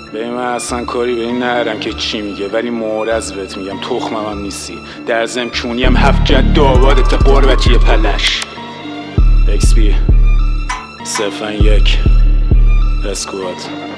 به من اصلا کاری به این ندارم که چی میگه، ولی مورز بهت میگم تخمم هم نیستی. در ضمن کونی هم 7 جد آبادت قربتی پلش. XP 01 اسکواد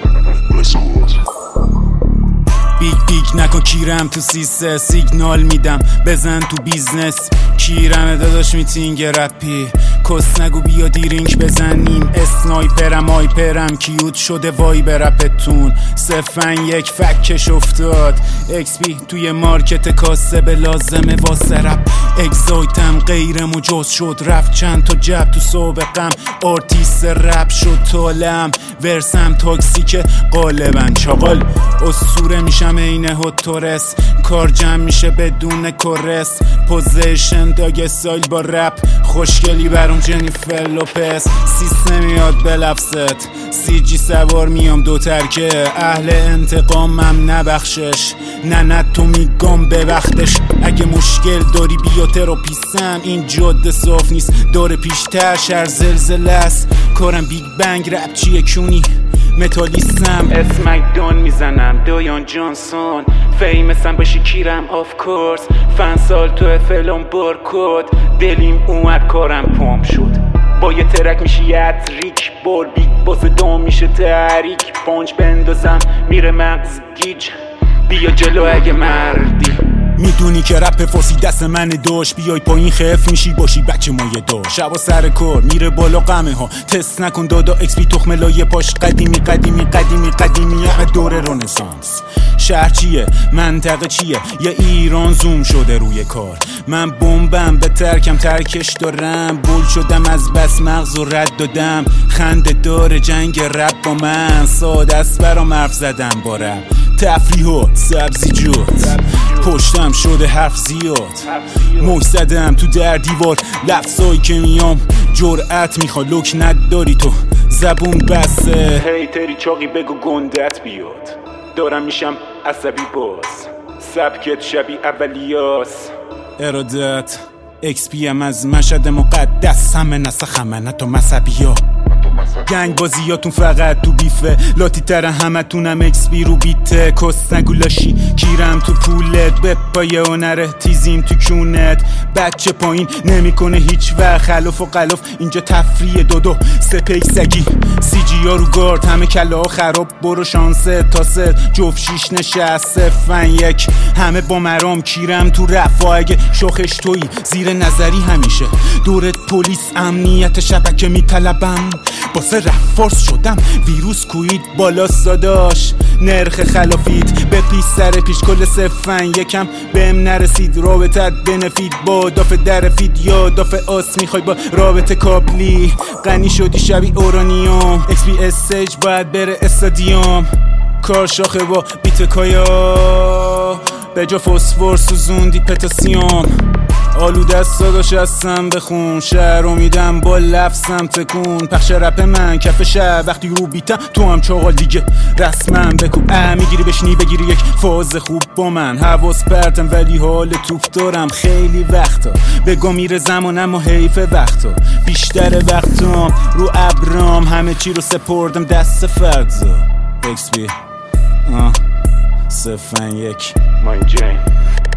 بیگ نکن کیرم تو سیسه، سیگنال میدم بزن تو بیزنس. کیرم داداش میتینگ رپی، کس نگو بیا دیرینک بزنیم. اسنایپرم آیپرم کیوت شده وای به رپتون. 01 فکش افتاد. XP توی مارکت کاسه به لازمه واسه رپ. اگزایتم غیر مجاز شد، رفت چند تا جب تو سابقم. آرتیست رپ شد تالم، ورسم تاکسیک غالبا چاقال. اسطوره میشم این هوتورس، کار جمع میشه بدون کورس. پوزیشن داگ استایل با رپ، خوشگلی برام جنیفر لوپس. سیس نمیاد به لفظت، CG سوار میام دو ترکه. اهل انتقامم نبخشش، نه تو میگم به وقتش. اگه مشکل داری بیا تراپیستم، این جاده صاف نیست داره پیشتر. شهر زلزله است کارم بیگ بنگ، رپ چیه کونی متالیستم. اسمک دون میزنم دایان جانسون، فیمسم باشی کیرم آف کورس. فن سال تو فلان بارکود، دلیم اومد کارم پامپ شد. با یه ترک میشه یتریک، بال بیگ باز دام میشه تحریک. پانچ بندازم میره مغز گیج، بیا جلو اگه مردی. میدونی که رپ فارسی دست من داشت، بیای پایین خف میشی باشی بچه مایه داشت. شبا سر کار میره بالا قمه ها، تست نکن دادا XP تخمه لایه پاش. قدیمی همه دور رنسانس. شهر چیه؟ منطقه چیه؟ یه ایران زوم شده روی کار. من بمبم به ترکم ترکش دارم، بول شدم از بس مغز و رد دادم. خنده داره جنگ رپ با من، ساده است برام حرف زدم با رپ. تفریحات سبزیجات پشتم شده حرف زیاد. موج زدم تو در دیوار، لفظایی که میام جرأت میخوا. لوک نداری تو زبون بسته، هیتری چاقی بگو گندت بیاد. دارم میشم عصبی باز، سبکت شبیه اولیاس. ارادت XP هم از مشهد مقدس، همه نسخمه نه تو مذهبیا. گنگ بازیاتون فقط تو بیفه، لاتی تر همه تونم XP رو بیته. کس نگو لاشی کیرم تو پولت، به پایه هنره تیزیم تو کونت. بچه پایین نمیکنه هیچ وقت خلاف و قلاف، اینجا تفریه دو سپیک سگی. CG ها رو گارد همه کله ها خراب، برو شانسه تا ست جفت شیش نشست. 01 همه با مرام کیرم تو رفا. اگه شاخش تویی زیر نظری همیشه دورت پلیس امنیت شبکه میطلبم. باسه رفت فارس شدم ویروس کوید بالا داداش. نرخ خلافید به پیش سر پیش کل 01 بهم نرسید. رابطت بنفید با داف درفید یا داف آس. میخوای با رابطه کابلی غنی شدی شبی اورانیوم. XP استیج باید بره استادیوم. کار شاخه با بیت کایا، به جا فسفور سوزوندی پتاسیوم. آلوده است داداش هستم بخون، شهر رو میدم با لفظم تکون. پخش رپ من کف شهر وقتی رو بیتم، تو هم چاقال دیگه رسمم بکوب. میگیری بشنی بگیری یک فاز خوب با من. حواس پرتم ولی حال توپ دارم خیلی وقتا. بگو میره زمانم و حیف وقتا، بیشتر وقتام رو ابرام. همه چی رو سپردم دست فردا. XP 01 ماین جین.